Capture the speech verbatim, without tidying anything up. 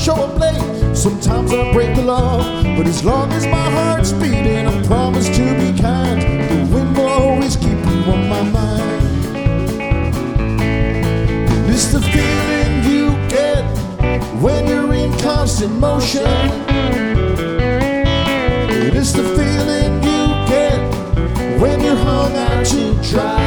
show a blade. Sometimes I break the law, but as long as my heart's beating, I promise to be kind. The wind will always keep you on my mind. It's the feeling you get when you're in constant motion. It's the feeling you get when you're hung out to dry.